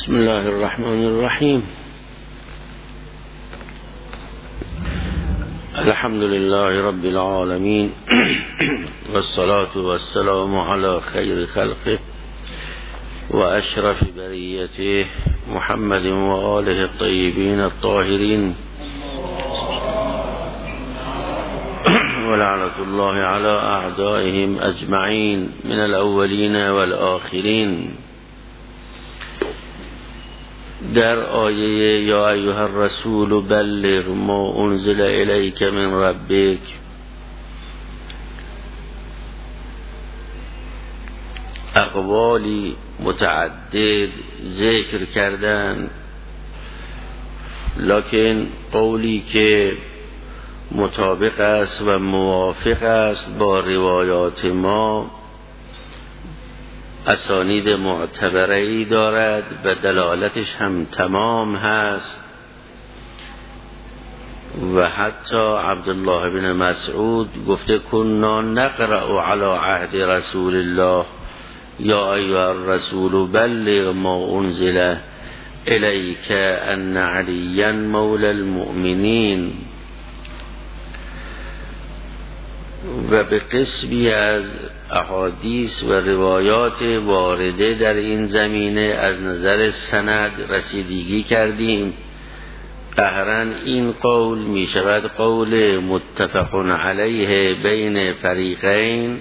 بسم الله الرحمن الرحیم. الحمد لله رب العالمین والصلاة والسلام على خیر خلقه و اشرف بریته محمد و آله الطیبین الطاهرین ولعنة الله على اعدائهم اجمعین من الاولین والآخرین. در آیه یا ایها الرسول بلغ ما انزل الیک من ربک اقوالی متعدد ذکر کردن، لکن قولی که مطابق است و موافق است با روایات ما اسانید معتبره‌ای دارد و دلالتش هم تمام هست و حتی عبدالله بن مسعود گفته کنا نقرأ علی عهد رسول الله یا ایها الرسول بلغ ما انزل الیک ان علیا مولی المؤمنین. و به قسمی از احادیث و روایات وارده در این زمینه از نظر سند رسیدگی کردیم. قهرن این قول می شود قول متفق علیه بین فریقین،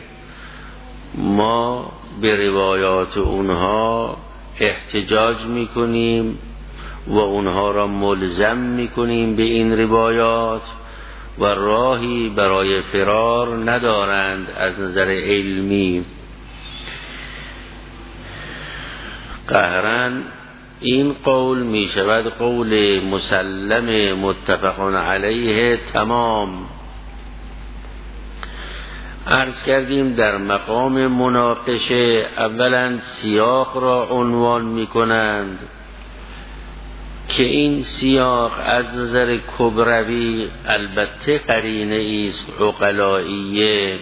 ما به روایات اونها احتجاج می کنیم و اونها را ملزم می کنیم به این روایات و راهی برای فرار ندارند از نظر علمی. قهرن این قول می شود قول مسلم متفق علیه تمام. عرض کردیم در مقام مناقشه اولا سیاق را عنوان می کنند که این سیاق از نظر کبروی البته قرینه است عقلائیه،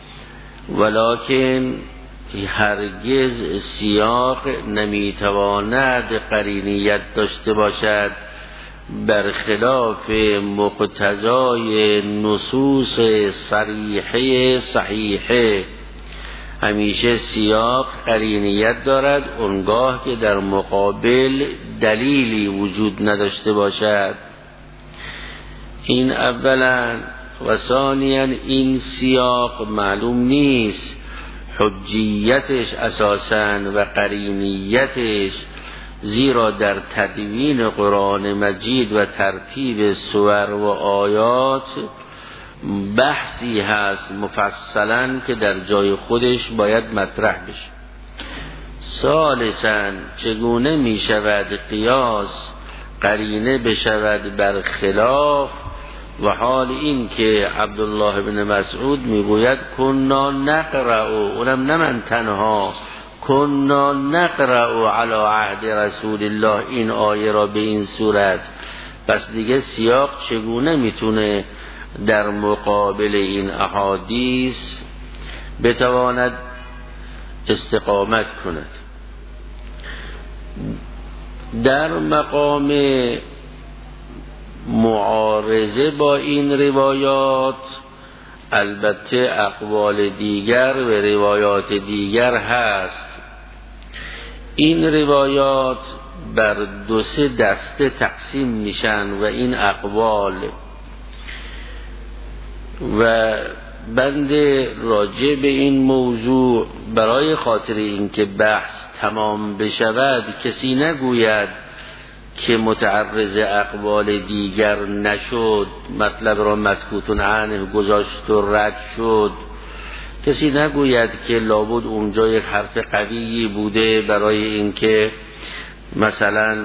ولکن هرگز سیاق نمیتواند قرینیت داشته باشد برخلاف مقتضای نصوص صریحه صحیحه. همیشه سیاق قرینیت دارد اونگاه که در مقابل دلیلی وجود نداشته باشد. این اولا. و ثانیا این سیاق معلوم نیست حجیتش اساساً و قرینیتش، زیرا در تدوین قرآن مجید و ترتیب سور و آیات بحثی هست مفصلا که در جای خودش باید مطرح بشه. ثالثاً چگونه می شود قیاس قرینه بشود بر خلاف، و حال این که عبدالله بن مسعود می گوید کنا نقرأ، اونم نه من تنها، کنا نقرأ علی عهد رسول الله این آیه را به این صورت. پس دیگه سیاق چگونه میتونه در مقابل این احادیث بتواند استقامت کند؟ در مقام معارضه با این روایات البته اقوال دیگر و روایات دیگر هست. این روایات بر دو سه دسته تقسیم میشن و این اقوال، و بنده راجع به این موضوع برای خاطر اینکه بحث تمام بشود کسی نگوید که متعرض اقوال دیگر نشد، مطلب را مسکوت عنه گذاشت و رد شد، کسی نگوید که لابد اونجا یک حرف قویی بوده برای اینکه مثلا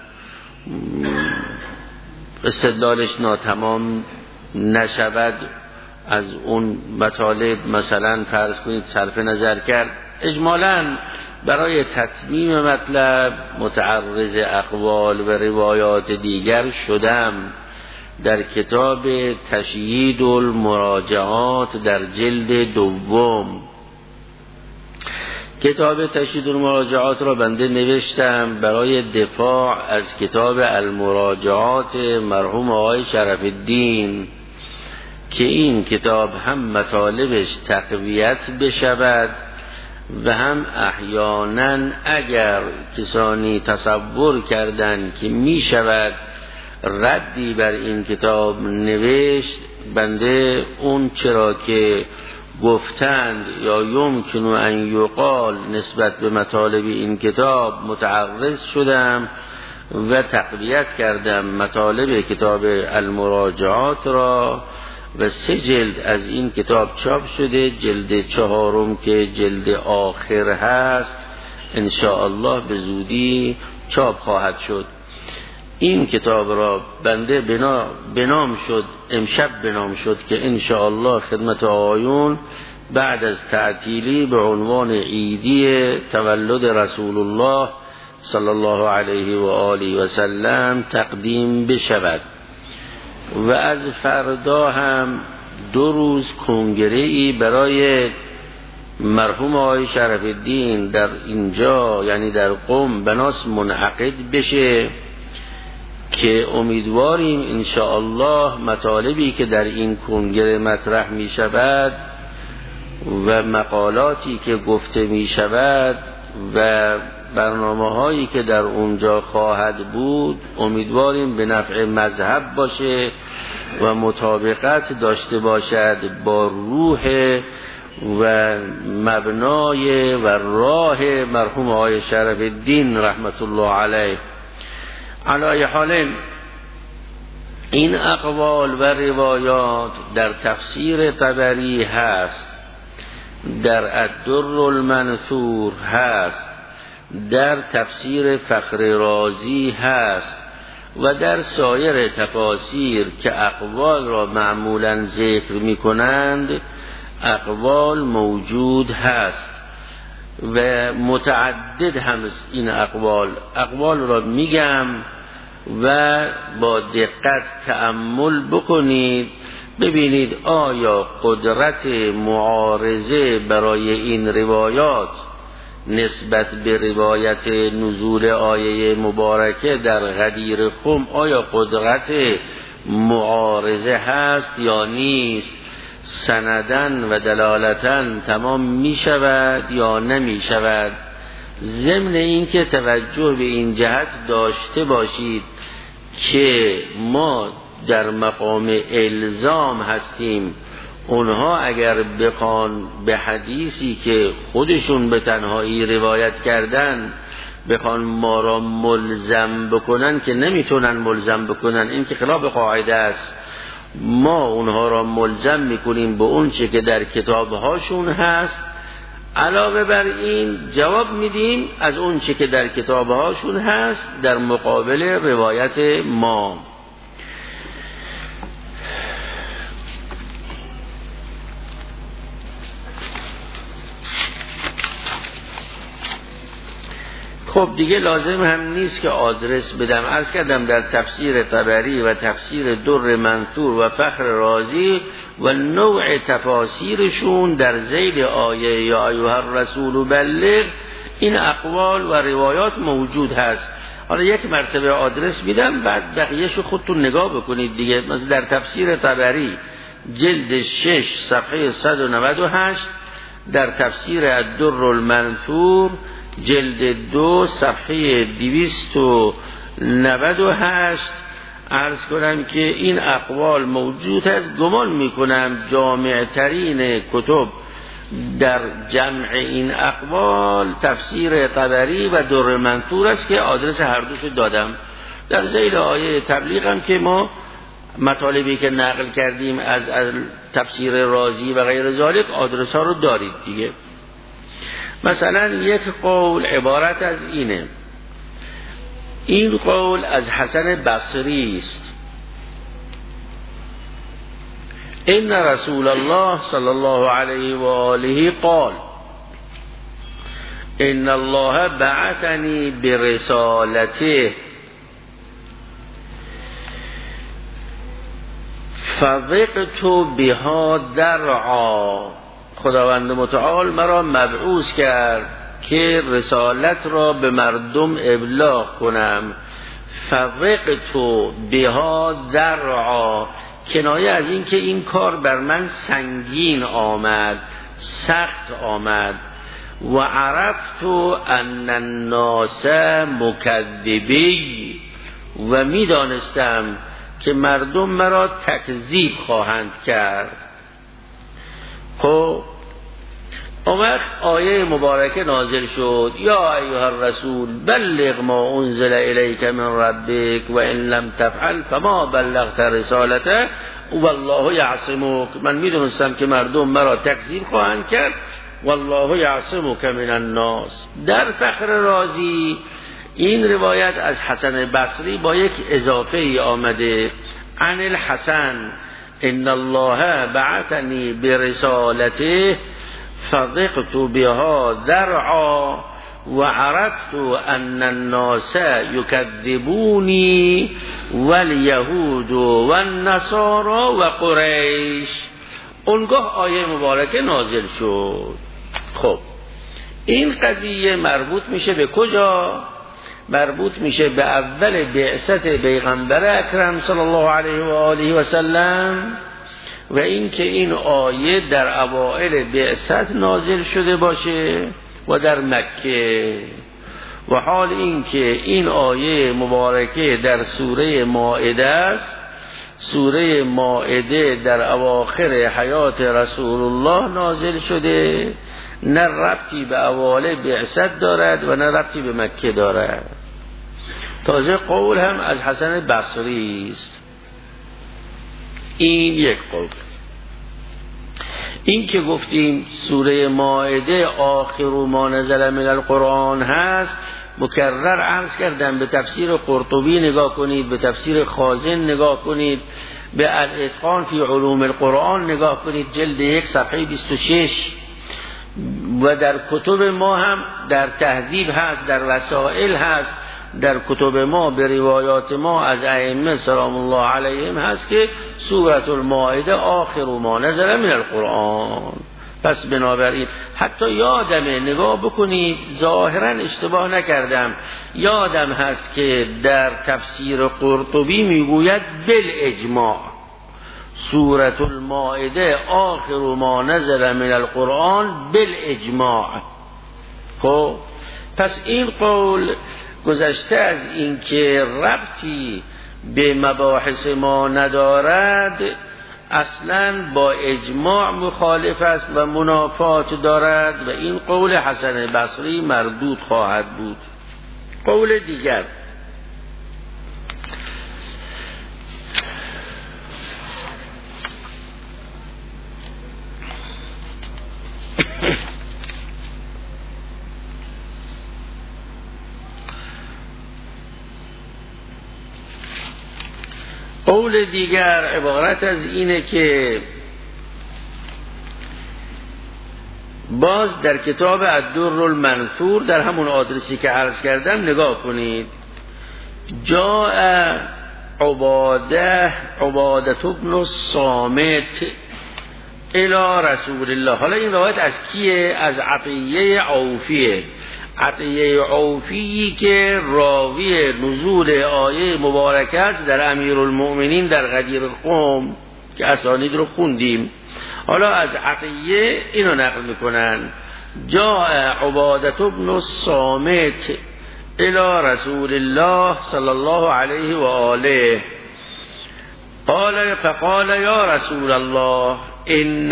استدلالش ناتمام نشود از اون مطالب، مثلا فرض کنید صرف نظر کرد. اجمالاً برای تتمیم مطلب متعرض اقوال و روایات دیگر شدم. در کتاب تشیید المراجعات در جلد دوم کتاب تشهید المراجعات را بنده نوشتم برای دفاع از کتاب المراجعات مرحوم آقای شرف الدین که این کتاب هم مطالبش تقویت بشود و هم احیانا اگر کسانی تصور کردند که می شود ردی بر این کتاب نوشت، بنده اون چرا که گفتند یا یمکن ان یقال نسبت به مطالب این کتاب متعرض شدم و تقویت کردم مطالب کتاب المراجعات را و 3 جلد از این کتاب چاپ شده. جلد 4 که جلد آخر هست ان شاء الله به زودی چاپ خواهد شد. این کتاب را بنده بنام شد امشب بنام شد که ان شاء الله خدمت آقایون بعد از تعطیلی به عنوان عیدی تولد رسول الله صلی الله علیه و آله و سلم تقدیم بشود. و از فردا هم 2 روز کنگره‌ای برای مرحوم آقای شرف الدین در اینجا یعنی در قم بناس منعقد بشه که امیدواریم ان شاء الله مطالبی که در این کنگره مطرح می شود و مقالاتی که گفته می شود و برنامه هایی که در اونجا خواهد بود امیدواریم به نفع مذهب باشه و مطابقت داشته باشد با روح و مبنای و راه مرحوم آقای شرف الدین رحمت الله علیه. علی حال این اقوال و روایات در تفسیر طبری هست، در الدر المنثور هست، در تفسیر فخر رازی هست و در سایر تفاسیر که اقوال را معمولا ذکر می کنند اقوال موجود هست و متعدد هم این اقوال را میگم و با دقت تأمل بکنید ببینید آیا قدرت معارضه برای این روایات نسبت به روایت نزول آیه مبارکه در غدیر خم آیا قدرت معارضه هست یا نیست، سندن و دلالتن تمام می شود یا نمی شود. ضمن این که توجه به این جهت داشته باشید که ما در مقام الزام هستیم. اونها اگر بخوان به حدیثی که خودشون به تنهایی روایت کردن بخوان ما را ملزم بکنن که نمیتونن ملزم بکنن، این که خلاف قاعده است. ما اونها را ملزم میکنیم به اون چه که در کتابهاشون هست، علاوه بر این جواب میدیم از اون چه که در کتابهاشون هست در مقابل روایت ما. خب دیگه لازم هم نیست که آدرس بدم. عرض کردم در تفسیر طبری و تفسیر در منثور و فخر رازی و نوع تفاسیرشون در ذیل آیه یا ایها الرسول بلغ این اقوال و روایات موجود هست. حالا یک مرتبه آدرس میدم بعد بقیه‌شو خودتون نگاه بکنید دیگه. مثلا در تفسیر طبری جلد 6 صفحه 198، در تفسیر الدر المنثور جلد 2 صفحه 298 عرض کنم که این اقوال موجود است. گمان میکنم جامع ترین کتب در جمع این اقوال تفسیر طبری و در منثور است که آدرس هر دوشو دادم. در ذیل آیه تبلیغ هم که ما مطالبی که نقل کردیم از تفسیر رازی و غیر ذالک آدرس ها رو دارید دیگه. مثلا یک قول عبارت از اینه، این قول از حسن بصری است: ان رسول الله صلی الله علیه و آله قال ان الله بعثنی برسالته فضقت بها درعا. خداوند متعال مرا مبعوث کرد که رسالت را به مردم ابلاغ کنم. فوقت بها ذرعا، کنایه از این که این کار بر من سنگین آمد، سخت آمد. و عرفت ان الناس مکذبی، و میدانستم که مردم مرا تکذیب خواهند کرد. خب اون وقت آیه مبارکه نازل شد: یا ایها الرسول بلغ ما انزل الیک من ربک و ان لم تفعل فما بلغت رسالته والله یعصمک. من میدونستم که مردم مرا تکذیب خواهند کرد، والله یعصمک من الناس. در فخر رازی این روایت از حسن بصری با یک اضافه ای آمده: عن الحسن ان الله بعثنی برسالته فضقت بها ذرعا و عرفت ان الناس یکذبونی والیهود والنصارى و قریش. اونگاه آیه مبارکه نازل شد. خب این قضیه مربوط میشه به کجا؟ مربوط میشه به اول بعثت پیغمبر اکرم صلی الله علیه و آله و سلم، و این که این آیه در اوائل بعثت نازل شده باشه و در مکه، و حال این که این آیه مبارکه در سوره مائده است. سوره مائده در اواخر حیات رسول الله نازل شده، نه ربطی به اوائل بعثت دارد و نه ربطی به مکه دارد. تازه قول هم از حسن بصری است. این یک قول. این که گفتیم سوره مائده آخر ما نزل من القرآن هست، مکرر عرض کردم به تفسیر قرطبی نگاه کنید، به تفسیر خازن نگاه کنید، به الاتقان فی علوم القرآن نگاه کنید، جلد 1 صفحه 26. و در کتب ما هم در تهذیب هست، در وسائل هست، در کتب ما به روایات ما از ائمه سلام الله علیهم هست که سوره المائده آخر ما نزل من القرآن. پس بنابراین حتی یادمه، نگاه بکنید ظاهرا اشتباه نکردم، یادم هست که در تفسیر قرطبی میگوید بالاجماع سوره المائده آخر ما نزل من القرآن بالاجماع. خب پس این قول گذشته از این که ربطی به مباحث ما ندارد، اصلا با اجماع مخالف است و منافات دارد، و این قول حسن بصری مردود خواهد بود. قول دیگر قول دیگر عبارت از اینه که باز در کتاب الدر المنثور در همون آدرسی که عرض کردم نگاه کنید: جاء عبادة بن الصامت الی رسول الله. حالا این روایت از کیه؟ از عطیه عوفیه. عطیه عوفی که راوی نزول آیه مبارکه است در امیرالمؤمنین در غدیر قوم که اسانید رو خوندیم. حالا از عطیه اینو نقل میکنن: جاء عبادة بن الصامت الی رسول الله صلی الله علیه و آله فقال یا رسول الله ان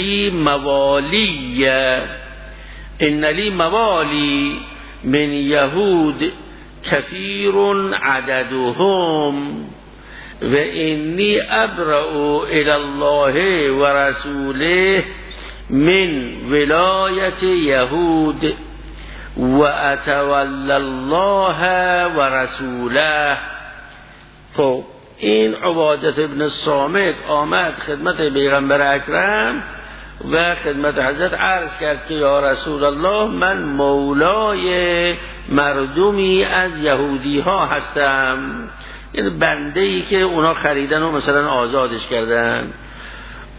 لی موالی من یهود کثیر عددهم و انی ابرأ الی الله و رسوله من ولایت یهود و اتولی الله و رسوله. خب این عبادة ابن الصامت آمد خدمت پیغمبر اکرم و خدمت حضرت عرض کرد که یا رسول الله من مولای مردمی از یهودی ها هستم، یعنی بنده ای که اونا خریدن و مثلا آزادش کردن.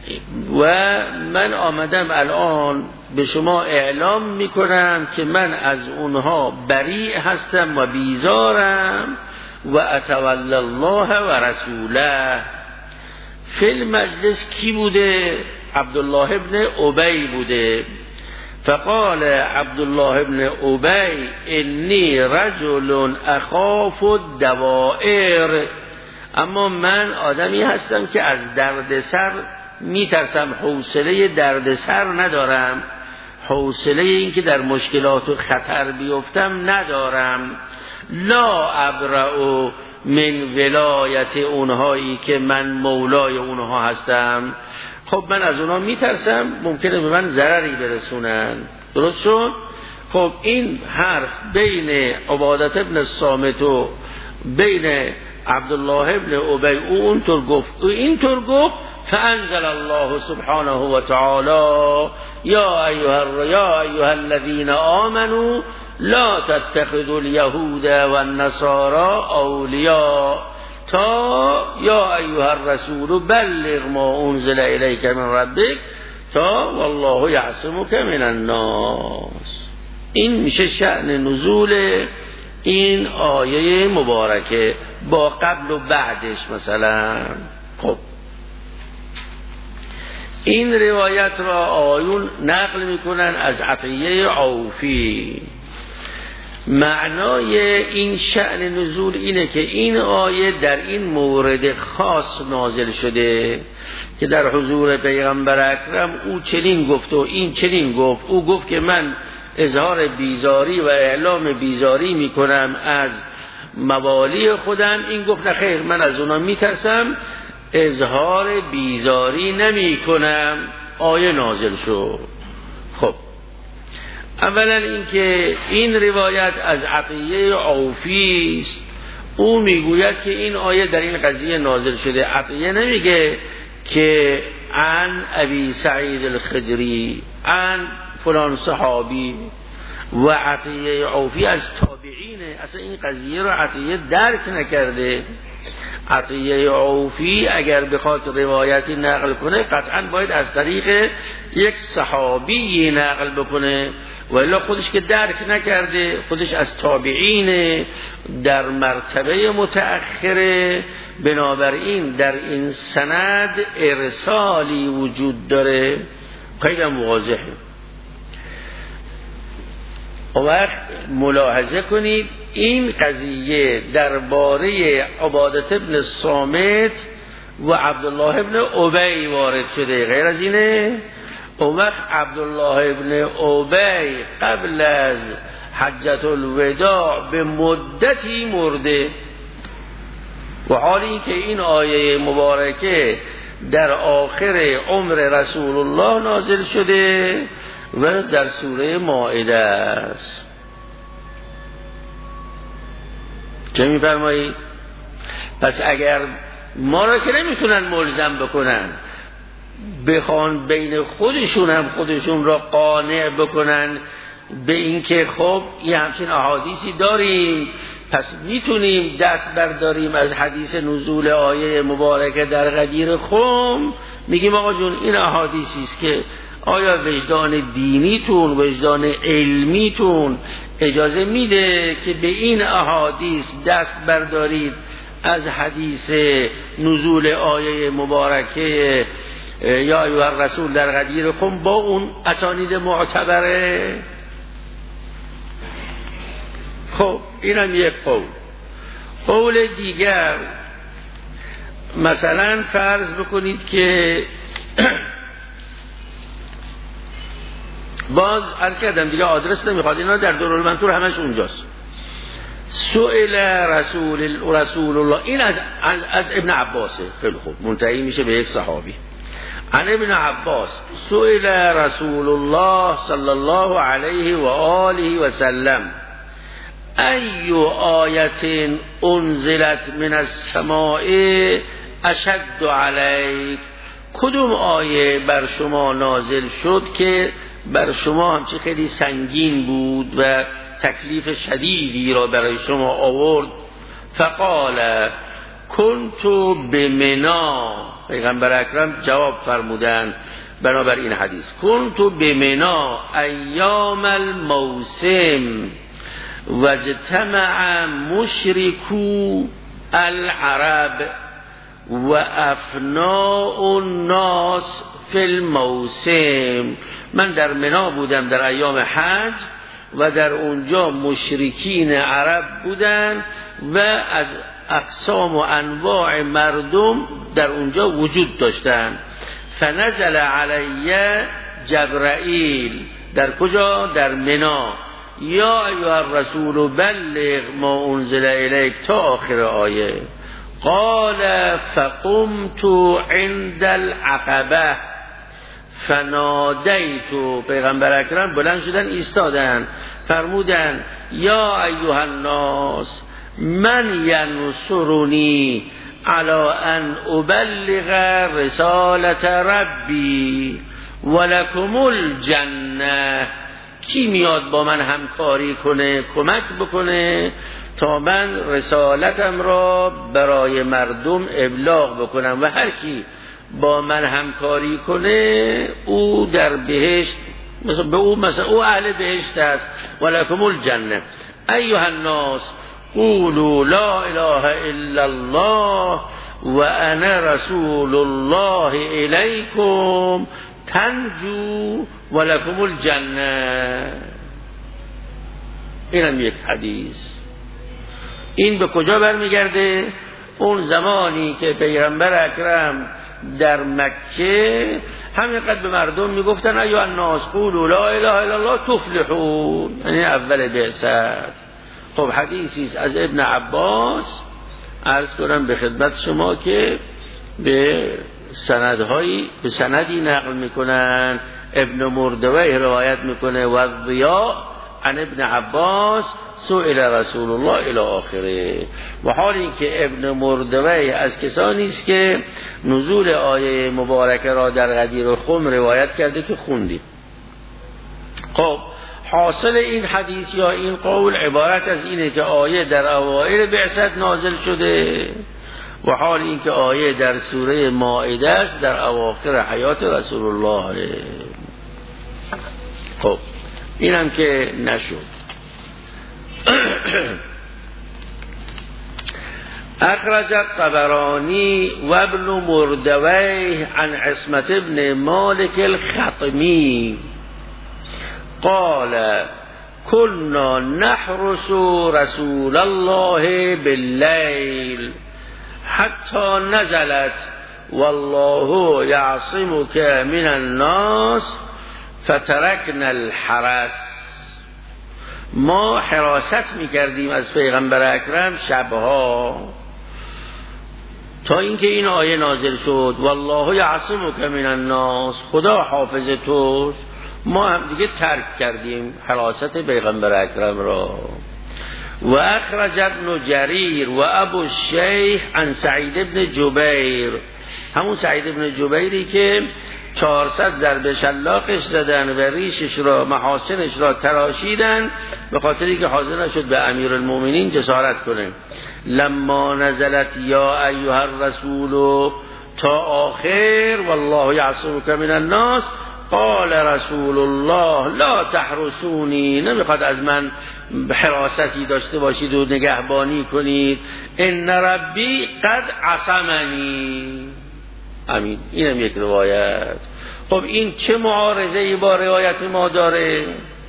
و من آمدم الان به شما اعلام میکنم که من از اونها بریء هستم و بیزارم و اتولی الله و رسوله. فی المجلس کی بوده؟ عبدالله ابن ابی بوده. فقال عبدالله ابن ابی انی رجل اخاف الدوائر، اما من آدمی هستم که از دردسر میترسم، حوصله دردسر ندارم، حوصله این که در مشکلات و خطر بیفتم ندارم. لا ابرأ من ولایت اونهایی که من مولای اونها هستم. خب من از اونها میترسم ممکنه به من ضرری برسونن. درست شد؟ خب این حرف بین عبادت ابن الصامت و بین عبدالله ابن ابی او اونطور گفت، او اینطور گفت. فانزل الله سبحانه و تعالی یا ایها الذین آمنوا لا تتخذوا اليهود والنصارى اولیاء تا یا ایها الرسول بلغ ما انزل الیک من ربک تا والله یعصمک من الناس. این میشه شأن نزول این آیه مبارکه با قبل و بعدش مثلا. خب این روایت را آیون نقل میکنن از عطیه عوفی. معنای این شأن نزول اینه که این آیه در این مورد خاص نازل شده که در حضور پیغمبر اکرم او چنین گفت و این چنین گفت. او گفت که من اظهار بیزاری و اعلام بیزاری میکنم از موالی خودم. این گفت نه خیر، من از اونا میترسم، اظهار بیزاری نمی کنم. آیه نازل شد. خب اولا اینکه این روایت از عطیه عوفی است. او میگوید که این آیه در این قضیه نازل شده. عطیه نمیگه که عن ابی سعید الخدری عن فلان صحابی، و عطیه عوفی از تابعینه. اصلا این قضیه رو عطیه درک نکرده. عطیه عوفی اگر بخواد روایتی نقل کنه قطعا باید از طریق یک صحابی نقل بکنه، ولی خودش که درک نکرده، خودش از تابعین در مرتبه متأخره، بنابراین در این سند ارسالی وجود داره. خیلی واضحه. وقت ملاحظه کنید این قضیه درباره عبادت ابن الصامت و عبدالله ابن ابی وارد شده، غیر از اینه. وقت عبدالله ابن ابی قبل از حجت الوداع به مدتی مرده، و حالی که این آیه مبارکه در آخر عمر رسول الله نازل شده و در سوره مائده است. چه می‌فرمایید؟ پس اگر ما را که نمیتونن ملزم بکنن، بخوان بین خودشون هم خودشون را قانع بکنن به این که خب یه همچین احادیثی داریم، پس میتونیم دست برداریم از حدیث نزول آیه مبارکه در غدیر خم. میگیم آقا جون این احادیثی است که آیا وجدان دینیتون، وجدان علمیتون اجازه میده که به این احادیث دست بردارید از حدیث نزول آیه مبارکه یا ایها الرسول در غدیر خم با اون اسانید معتبره؟ خب اینم یک قول. قول دیگر مثلا فرض بکنید که باز عرض کردم دیگه آدرس نمیخواد، اینا در دارالمنصور همش اونجاست. سئل رسول الله، این از ابن عباسه. خیلی خوب، منتهی میشه به یک صحابی. عن ابن عباس سئل رسول الله صلی الله علیه و آله و سلم ای آیت انزلت من السماء اشد علیک، کدوم آیه بر شما نازل شد که بر شما همچه خیلی سنگین بود و تکلیف شدیدی را برای شما آورد؟ فقال، کنتو به منا، پیغمبر اکرم جواب فرمودن بنابر این حدیث، کنتو به منا ایام الموسم واجتمع مشرکو العرب و افناء الناس فی الموسم. من در منا بودم در ایام حج و در اونجا مشرکین عرب بودن و از اقسام و انواع مردم در اونجا وجود داشتن. فنزل علی جبرائیل، در کجا؟ در منا. یا ایها الرسول بلغ ما انزل الیک، تا آخر آیه. قال فقمت عند العقبه فنادیت، پیغمبر اکرم بلند شدن ایستادن فرمودن یا ایها الناس من ینصرنی علی ان ابلغ رسالت ربی ولکم الجنه، کی میاد با من همکاری کنه، کمک بکنه تا من رسالتم را برای مردم ابلاغ بکنم و هر کی با من همکاری کنه او در بهشت، مثلا او اهل بهشت است. ولکم الجنه ایها الناس قولوا لا اله الا الله و انا رسول الله الیکم تنجو ولکم الجنه. اینم یک حدیث. این به کجا برمیگرده؟ اون زمانی که پیغمبر اکرم در مکه همینقدر به مردم میگفتن ایها الناس قولوا لا اله الا الله تفلحون، یعنی اول بعثت. خب حدیثی است از ابن عباس، عرض کنم به خدمت شما که به سندی نقل میکنن. ابن مردویه روایت میکنه و ضیاء عن ابن عباس سئل رسول الله الی آخره. و حال این که ابن مردویه از کسانی است که نزول آیه مبارکه را در غدیر خم روایت کرده که خوندیم. خب حاصل این حدیث یا این قول عبارت از اینه که آیه در اوائل بعثت نازل شده و حال این که آیه در سوره مائده است در اواخر حیات رسول الله. خب اینم که نشد. اخرج الطبرانی و ابن مردویه عن عصمت ابن مالک الخطمی قال كنا نحرس رسول الله بالليل حتى نزلت والله يعصمك من الناس فتركنا الحرس. ما حراست میکردیم از پیغمبر اکرم شبها تا اینکه این آیه نازل شد والله یعصمک من الناس، خدا حافظ توست. ما هم دیگه ترک کردیم حراست پیغمبر اکرم را. و اخرج ابن جریر و ابو الشیخ عن سعید ابن جبیر، همون سعید ابن جبیری که 400 ضرب شلاقش زدن و ریشش را محاسنش را تراشیدن به خاطری که حاضر نشد به امیرالمومنین جسارت کنه. لما نزلت یا ایها الرسول تا آخر والله یعصمک من الناس قال رسول الله لا تحرسونی، نمیخواد از من حراستی داشته باشید و نگهبانی کنید. ان ربی قد عصمنی. امین. اینم یک روایت. خب این چه معارضه‌ای با روایت ما داره؟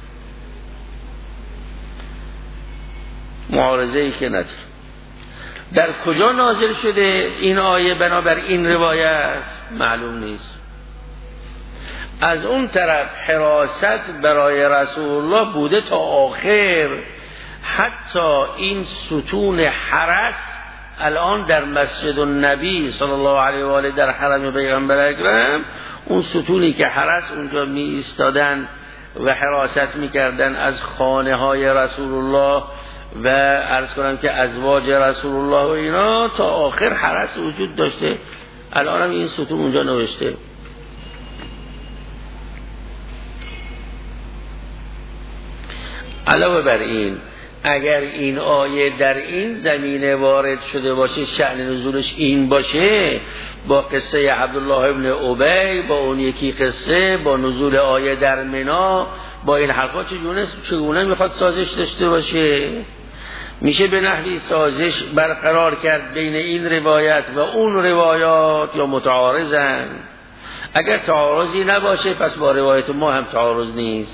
معارضه‌ای که نداره. در کجا نازل شده این آیه بنابر این روایت معلوم نیست. از اون طرف حراست برای رسول الله بوده تا آخر. حتی این ستون حرس الان در مسجد النبی صلی الله علیه و آله در حرم پیغمبر اکرم، اون ستونی که حرس اونجا می ایستادن و حراست میکردن از خانه های رسول الله و عرض کنم که ازواج رسول الله و اینا، تا آخر حرس وجود داشته. الان هم این ستون اونجا نوشته. علاوه بر این اگر این آیه در این زمینه وارد شده باشه، شأن نزولش این باشه، با قصه عبدالله ابن ابی، با اون یکی قصه، با نزول آیه در منا، با این حرفا چگونه میخواد سازش داشته باشه؟ میشه به نحوی سازش برقرار کرد بین این روایت و اون روایات یا متعارضن؟ اگر تعارضی نباشه پس با روایت ما هم تعارض نیست.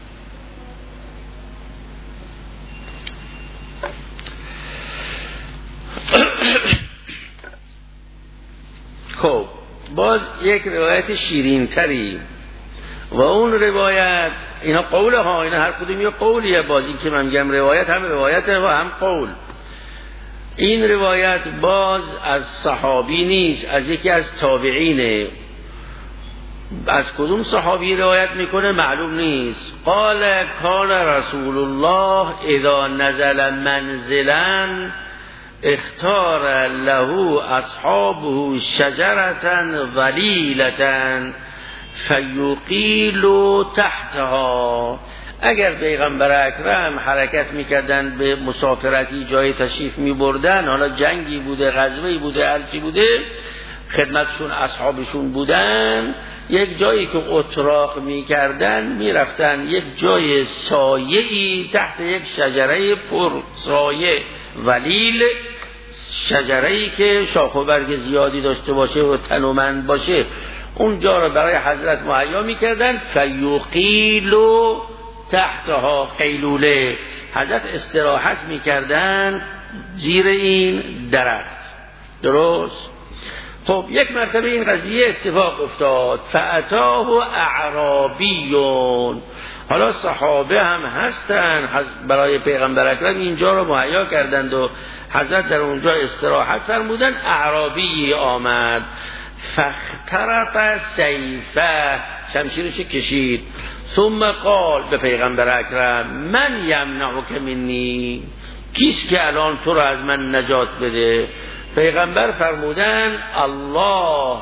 خب باز یک روایت شیرین تری و اون روایت، اینا قوله ها، اینا هر کدوم یه قولیه، باز این که من میگم روایت هم روایته و هم قول. این روایت باز از صحابی نیست، از یکی از تابعینه. از کدوم صحابی روایت میکنه معلوم نیست. قال کان رسول الله اذا نزل منزلا اختار له اصحابه شجرة ظلیلة فیقیل تحتها. اگر پیغمبر اکرم حرکت میکردن به مسافرتی، جای تشریف میبردن، حالا جنگی بوده، غزوه‌ای بوده، هرچی بوده، خدمتشون اصحابشون بودن، یک جایی که اتراق میکردن میرفتن یک جای سایه‌ای تحت یک شجره پر سایه ولیل، شجره‌ای که شاخ و برگ زیادی داشته باشه و تنومند باشه، اونجا رو برای حضرت مهیا میکردن. فیقیل تحتها، قیلوله، حضرت استراحت میکردن زیر این درخت. درست؟ خب یک مرتبه این قضیه اتفاق افتاد، فاتاه اعرابیون، حالا صحابه هم هستن برای پیغمبر اکرم اینجا رو مهیا کردند و حضرت در اونجا استراحت فرمودن. اعرابی آمد، فاخترق سیفه، شمشیرش کشید، ثم قال به پیغمبر اکرم من یمنعک منی، کیست که الان تو رو از من نجات بده؟ پیغمبر فرمودن الله.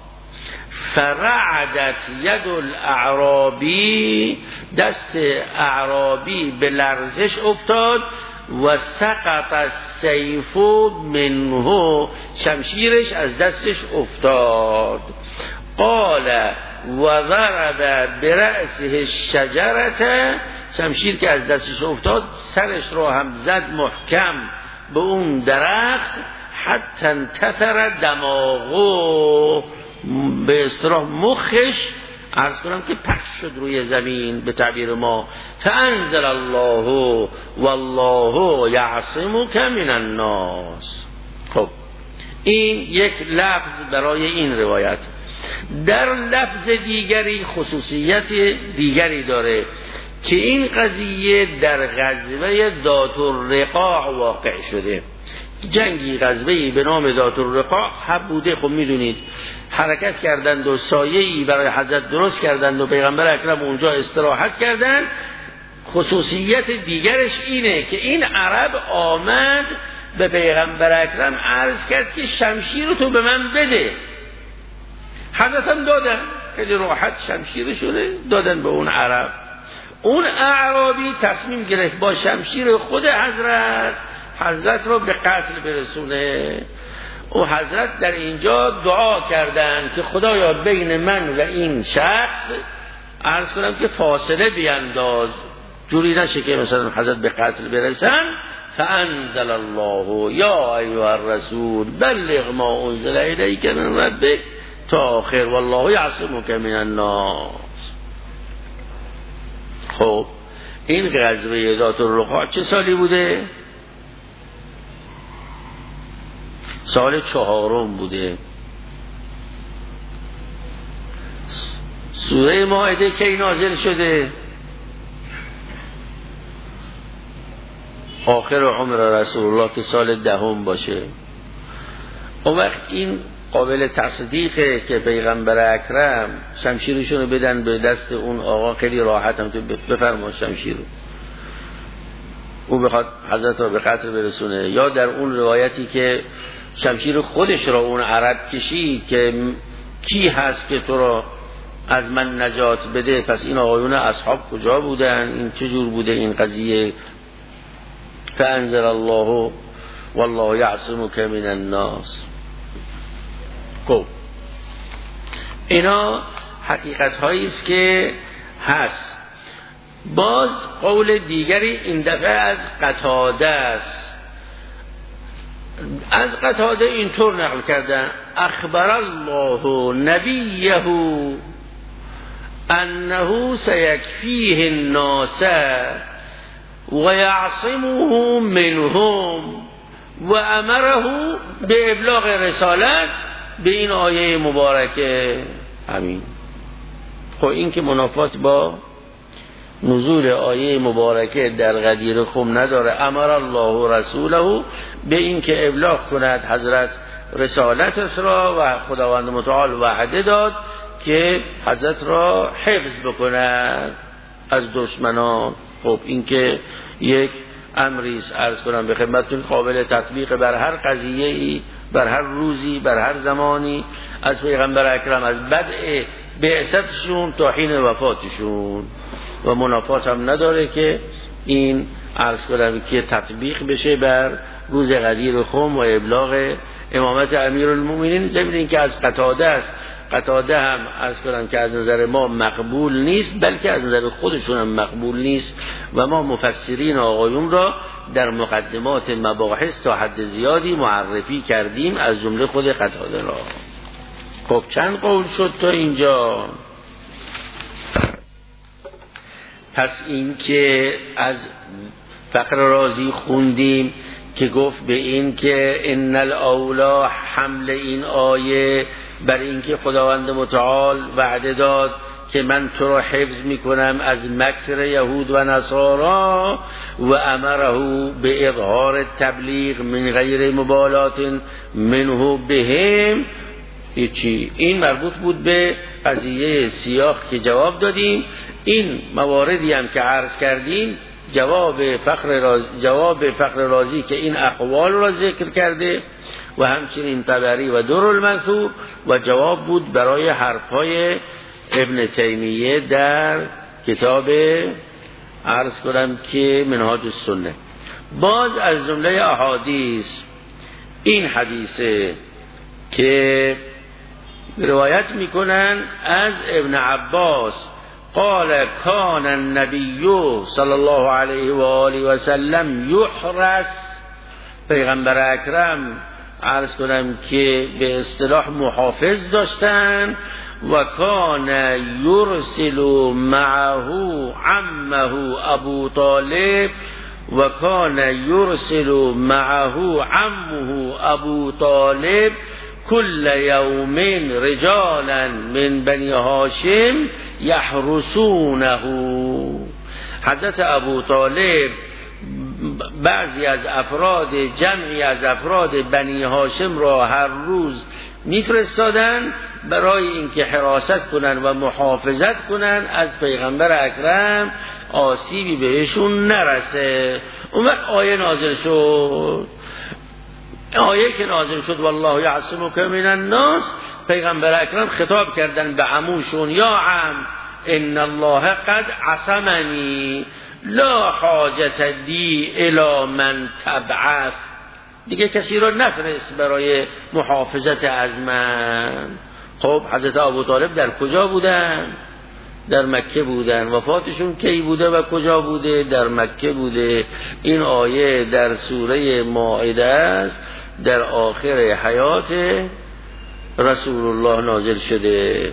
فرعدت ید الاعرابی، دست اعرابی به لرزش افتاد، و سقط السیف منه، شمشیرش از دستش افتاد. قال و ضرب برأسه الشجرة، شمشیر که از دستش افتاد سرش رو هم زد محکم به اون درخت، حتی انتثر دماغو، به اصطلاح مخش عرض کنم که پخش شد روی زمین به تعبیر ما. فانزل الله والله یعصمک من الناس. خب این یک لفظ برای این روایت. در لفظ دیگری خصوصیت دیگری داره که این قضیه در غزوه ذات الرقاع واقع شده. جنگی غزوه‌ای به نام ذات الرقاع بوده. خب میدونید حرکت کردند و سایه‌ای برای حضرت درست کردند و پیغمبر اکرم اونجا استراحت کردند. خصوصیت دیگرش اینه که این عرب آمد به پیغمبر اکرم عرض کرد که شمشیر تو به من بده. حضرت هم دادن، خیلی راحت شمشیرشونه دادن به اون عرب. اون اعرابی تصمیم گرفت با شمشیر خود حضرت رو به قتل برسونه. و حضرت در اینجا دعا کردند که خدایا بین من و این شخص عرض کنم که فاصله بینداز، جوری نشه که مثلا حضرت به قتل برسن. فانزل الله یا ایها الرسول بلغ ما انزل الیک من ربک تا آخر، والله یعصمک من الناس. خب این غزوه ذات الرقاع چه سالی بوده؟ سال 4 بوده. سوره مائده کی نازل شده؟ آخر عمر رسول الله که سال 10 باشه. اون وقت این قابل تصدیقه که پیغمبر اکرم شمشیرشون رو بدن به دست اون آقا، خیلی راحت هم تو بفرما شمشیر رو، او بخواد حضرت رو به قتل برسونه. یا در اون روایتی که شمشیر خودش را اون عرب کشید که کی هست که تو را از من نجات بده؟ پس این آقایون اصحاب کجا بودن؟ این چجور بوده این قضیه؟ فانزل الله والله یعصمک من الناس. خب اینا حقیقت هایی است که هست. باز قول دیگری این دفعه از قتاده است. از قتاده اینطور نقل کردن: اخبر الله نبیه انه سیکفیه الناس و یعصمه منهم و امره به ابلاغ رسالت به این آیه مبارکه. همین. خب این که منافات با نزول آیه مبارکه در غدیر خم نداره. امر الله رسوله به این که ابلاغ کند حضرت رسالت را و خداوند متعال وعده داد که حضرت را حفظ بکند از دشمنان. خب این که یک امری است، عرض کنم به خدمتتون، قابل تطبیق بر هر قضیه‌ای، بر هر روزی، بر هر زمانی، از پیغمبر اکرم از بدء بعثتشون تا حین وفاتشون. و منافات هم نداره که این عرض کنم که تطبیق بشه بر روز غدیر خم و ابلاغ امامت امیرالمومنین. ضمن این که از قتاده است. قتاده هم عرض کنم که از نظر ما مقبول نیست، بلکه از نظر خودشون هم مقبول نیست و ما مفسرین آقایون را در مقدمات مباحث تا حد زیادی معرفی کردیم، از جمله خود قتاده را. خب چند قول شد تا اینجا؟ پس این که از فقر رازی خوندیم که گفت به این که ان الاولا حمل این آیه بر این که خداوند متعال وعده داد که من تو را حفظ میکنم از مکر یهود و نصارا و امره به اظهار تبلیغ من غیر مبالات منه بهم. این مربوط بود به قضیه سیاق که جواب دادیم. این مواردی هم که عرض کردیم جواب فخر رازی که این اقوال را ذکر کرده و همچنین طبری و در المنثور و جواب بود برای حرفهای ابن تیمیه در کتاب عرض کنم که منهاج السنه. باز از جمله احادیث این حدیثه که روایت میکنن از ابن عباس قال کان النبی صلی الله علیه و آله و سلم یحرس، پیغمبر اکرم عرض کنم که به اصطلاح محافظ داشتن، و کان یرسل معه عمه ابو طالب و کان یرسل معه عمه ابو طالب کل یوم رجالا من بنی هاشم یحرسونه. حضرت ابو طالب بعضی از افراد جمعی از افراد بنی هاشم را هر روز میفرستادن برای اینکه حراست کنن و محافظت کنن از پیغمبر اکرم آسیبی بهشون نرسه. اون وقت آیه نازل شد. آیه که نازل شد والله یعصمک من الناس، پیغمبر اکرم خطاب کردن به عموشون یا عم ان الله قد عصمنی لا حاجت دی الی من تبعث، دیگه کسی رو نفرست برای محافظت از من. خب حضرت ابو طالب در کجا بودن؟ در مکه بودن. وفاتشون کی بوده و کجا بوده؟ در مکه بوده. این آیه در سوره مائده است، در آخر حیات رسول الله نازل شده.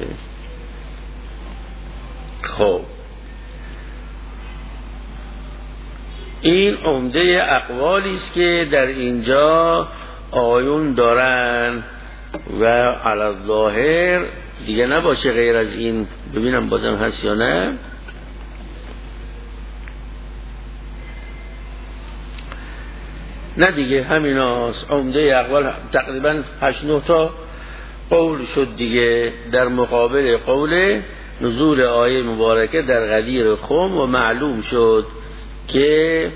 خب این عمده اقوالی است که در اینجا آیون دارن و علی الظاهر دیگه نباشه غیر از این. ببینم بازم هست یا نه. نه دیگه همیناست. عمده اقوال تقریبا 8-9 تا قول شد دیگه در مقابل قول نزول آیه مبارکه در غدیر خم. و معلوم شد که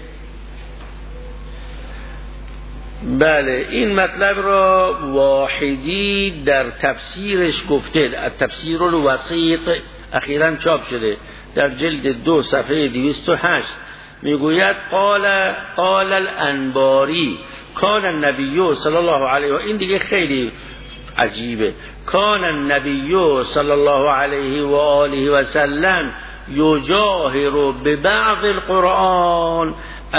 بله این مطلب را واحدی در تفسیرش گفته. تفسیر الوسیط اخیراً چاپ شده در جلد 2 صفحه 208 میگوید قال الانباری کان النبی صلی الله علیه و این دیگه خیلی عجیبه. کان النبی صلی الله علیه و آله و سلم یجاهر ببعض القرآن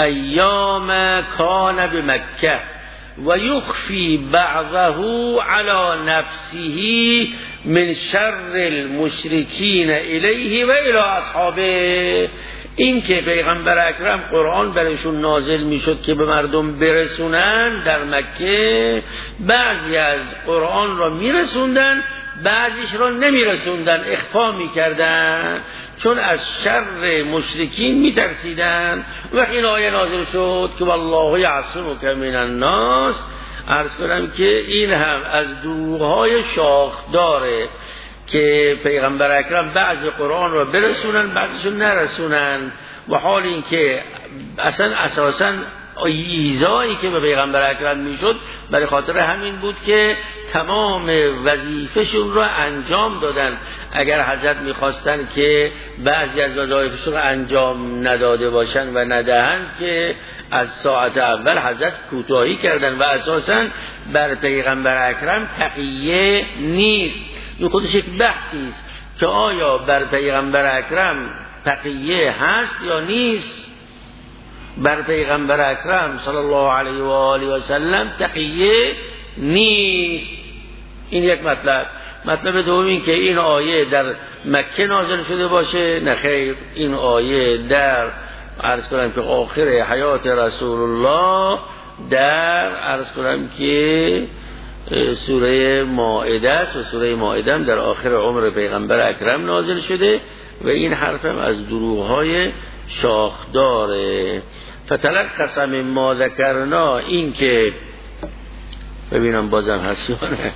ایام کان بمکه و یخفی بعضه علی نفسه من شر المشرکین الیه و الی اصحابه. این که پیغمبر اکرم قرآن برشون نازل میشد که به مردم برسونن در مکه، بعضی از قرآن را میرسوندن، بعضیش را نمیرسوندن، اخفا میکردن، چون از شر مشرکین میترسیدن. وقتی این آیه نازل شد که والله یعصمک من الناس، عرض کنم که این هم از دروغ‌های شاخداره که پیغمبر اکرم بعضی قرآن را برسونن بعضیشون نرسونن، و حال این که اصلا اساساً ایذایی که به پیغمبر اکرم میشد برای خاطر همین بود که تمام وظیفه‌شون را انجام دادن. اگر حضرت میخواستن که بعضی از وظایفشون را انجام نداده باشن و ندهند که از ساعت اول حضرت کوتاهی کردن و اساساً بر پیغمبر اکرم تقیه نیست. این خودش یک بحثی است که آیا بر پیغمبر اکرم تقیه هست یا نیست. بر پیغمبر اکرم صلی الله علیه و آله و سلم تقیه نیست. این یک مطلب. مطلب دوم این که این آیه در مکه نازل شده باشه، نه خیر، این آیه در عرض کنم که آخر حیات رسول الله در عرض کنم که سوره مائده است و سوره مائده در آخر عمر پیغمبر اکرم نازل شده و این حرفم از دروغ‌های شاخداره. فتلخص مما ذکرنا، این که ببینم بازم هستونه،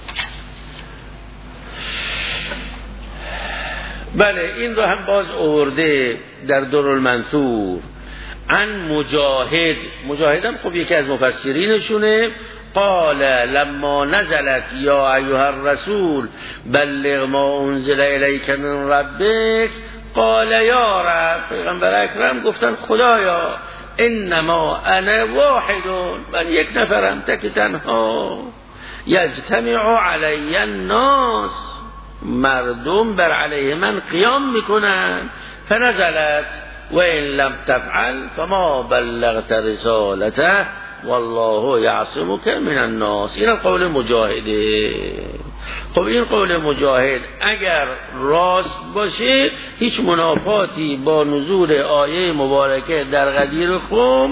بله این رو هم باز آورده در درالمنثور عن مجاهد. مجاهدم خب یکی از مفسرینشونه. قال لما نزلت یا ایها الرسول بلغ ما انزل الیک من ربک قال یا رب، پیغمبر اکرم گفتن خدایا انما انا واحد، من یک نفرم، تک تنها، یجتمع علی الناس، مردم بر علیه من قیام میکنن. فنزلت و ان لم تفعل فما بلغت رسالته والله یعصمک من الناس. این قول مجاهده. خب این قول مجاهد اگر راست باشه هیچ منافاتی با نزول آیه مبارکه در غدیر خم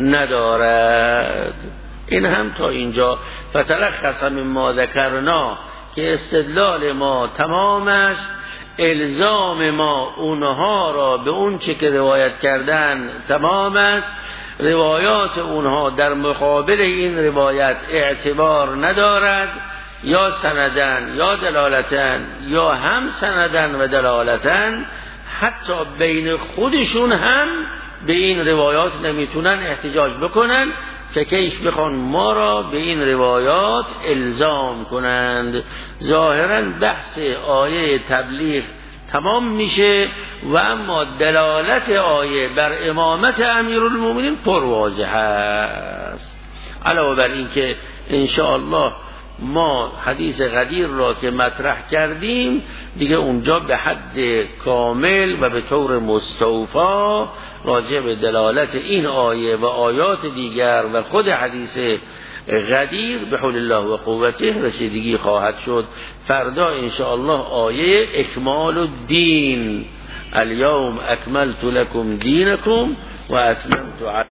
ندارد. این هم تا اینجا فتلخص مما ذکرنا که استدلال ما تمام است، الزام ما اونها را به اون چه که روایت کردن تمام است، روایات اونها در مقابل این روایت اعتبار ندارد، یا سندن یا دلالتن یا هم سندن و دلالتن، حتی بین خودشون هم به این روایات نمیتونن احتجاج بکنن که کیش بخوان ما را به این روایات الزام کنند. ظاهرا بحث آیه تبلیغ تمام میشه و اما دلالت آیه بر امامت امیرالمومنین پرواضح است. علاوه بر این که انشاءالله ما حدیث غدیر را که مطرح کردیم دیگه اونجا به حد کامل و به طور مستوفا راجع به دلالت این آیه و آیات دیگر و خود حدیث غدیر به حول الله و قوته رسیدگی خواهد شد. فردا انشاءالله آیه اکمال الدین، الیوم اکملت لکم دینکم و اتممت